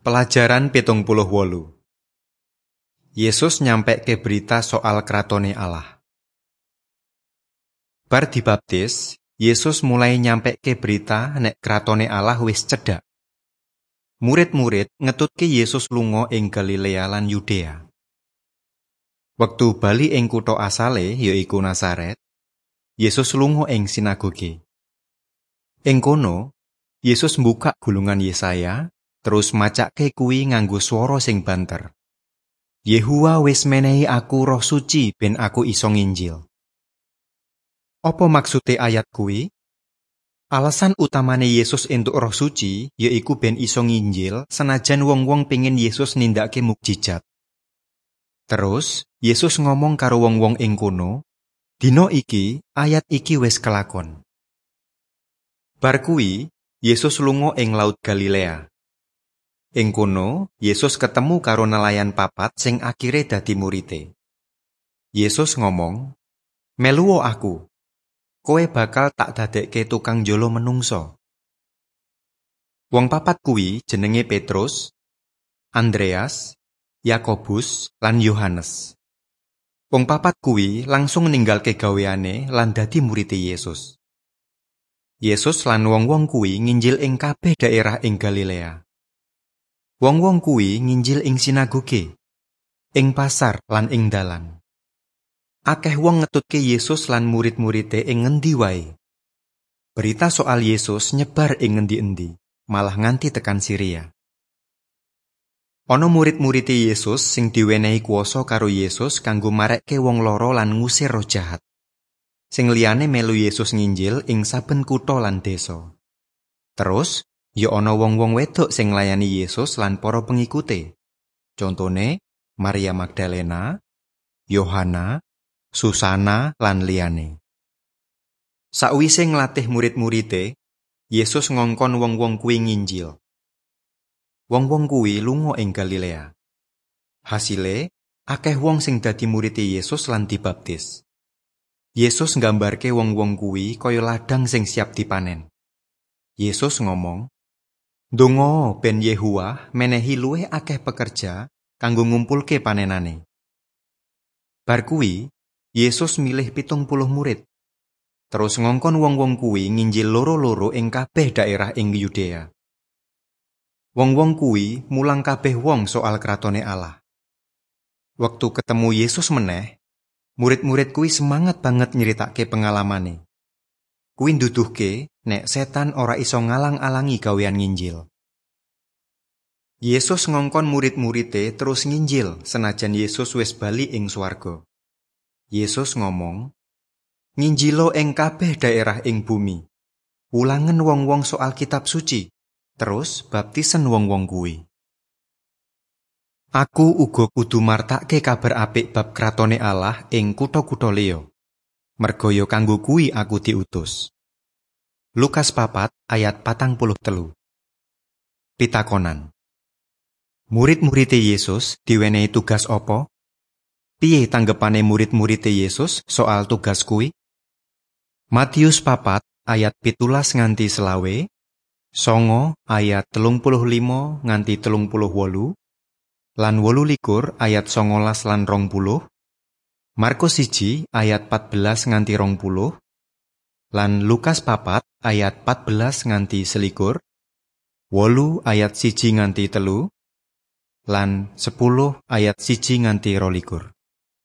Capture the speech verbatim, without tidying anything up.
Pelajaran pitung puluh wolu. Yesus nyampekke berita soal kratone Allah. Bar dibaptis, Yesus mulai nyampekke berita nek kratone Allah wis cedhak. Murid-murid ngetutke Yesus lunga ing Galilea lan Yudea. Wektu bali ing kutha asale yaiku Nazaret, Yesus lunga ing sinagoge. Ing kono, Yesus mbukak gulungan Yesaya, terus macake kuwi nganggo swara sing banter. Yehuwa wis menehi aku Roh Suci ben aku iso nginjil. Apa maksude ayat kuwi? Alasan utamane Yesus entuk Roh Suci yaiku ben iso nginjil senajan wong-wong pengin Yesus nindakake mukjizat. Terus Yesus ngomong karo wong-wong ing kono, "Dina iki ayat iki wis kelakon." Bar kuwi Yesus lunga ing Laut Galilea. Ing kono, Yesus ketemu karo nelayan papat sing akhire dadi murite. Yesus ngomong, "Melu aku. Kowe bakal tak dadekke tukang njolo menungso." Wong papat kuwi jenenge Petrus, Andreas, Yakobus, lan Yohanes. Wong papat kuwi langsung ninggalke gaweane lan dadi murite Yesus. Yesus lan wong-wong kuwi nginjil ing kabeh daerah ing Galilea. Wong-wong kuwi nginjil ing sinagoge, ing pasar lan ing dalan. Akeh wong ngetutke Yesus lan murid-muride ing ngendi wae. Berita soal Yesus nyebar ing ngendi-endi, malah nganti tekan Syria. Ana murid-muride Yesus sing diwenehi kuwasa karo Yesus kanggo marekke wong lara lan ngusir roh jahat. Sing liyane melu Yesus nginjil ing saben kutha lan desa. Terus ya ana wong-wong wedok sing nglayani Yesus lan para pengikute. Contone Maria Magdalena, Yohana, Susana lan liyane. Sakwise nglatih murid-muride, Yesus ngongkon wong-wong kuwi nginjil. Wong-wong kuwi lunga ing Galilea. Hasile, akeh wong sing dadi murid Yesus lan dibaptis. Yesus nggambarke wong-wong kuwi kaya ladang sing siap dipanen. Yesus ngomong, "Ndonga ben Yehuwa menehi luwih akeh pekerja kanggo ngumpulke panenane." Bar kuwi, Yesus milih pitung puluh murid. Terus ngongkon wong-wong kuwi nginjil loro-loro ing kabeh daerah ing Yudea. Wong-wong kuwi mulang kabeh wong soal kratone Allah. Waktu ketemu Yesus meneh, murid-murid kuwi semangat banget nyeritake pengalamane. Kuwi nduduhke nek setan ora iso ngalang-alangi gawean nginjil. Yesus ngongkon murid-muride terus nginjil senajan Yesus wis bali ing swarga. Yesus ngomong, "Nginjilo ing kabeh daerah ing bumi. Ulangen wong-wong soal kitab suci, terus baptisen wong-wong kuwi." Aku uga kudu martakke kabar apik bab kratone Allah ing kutha-kutha liya. Merga ya kanggo kuwi aku diutus. Lukas papat ayat patang puluh telu. Pitakonan. Murid-muride Yesus diwenehi tugas apa? Piye tanggepane murid-muride Yesus soal tugas kuwi? Matius papat ayat pitulas nganti selawe, songo ayat telung puluh limo nganti telung puluh wolu, lan wolu likur ayat songolas lan rong puluh, Markus siji ayat pat belas nganti rong puluh, lan Lukas papat ayat pat belas nganti selikur, wolu ayat siji nganti telu, lan sepuluh ayat siji nganti rolikur.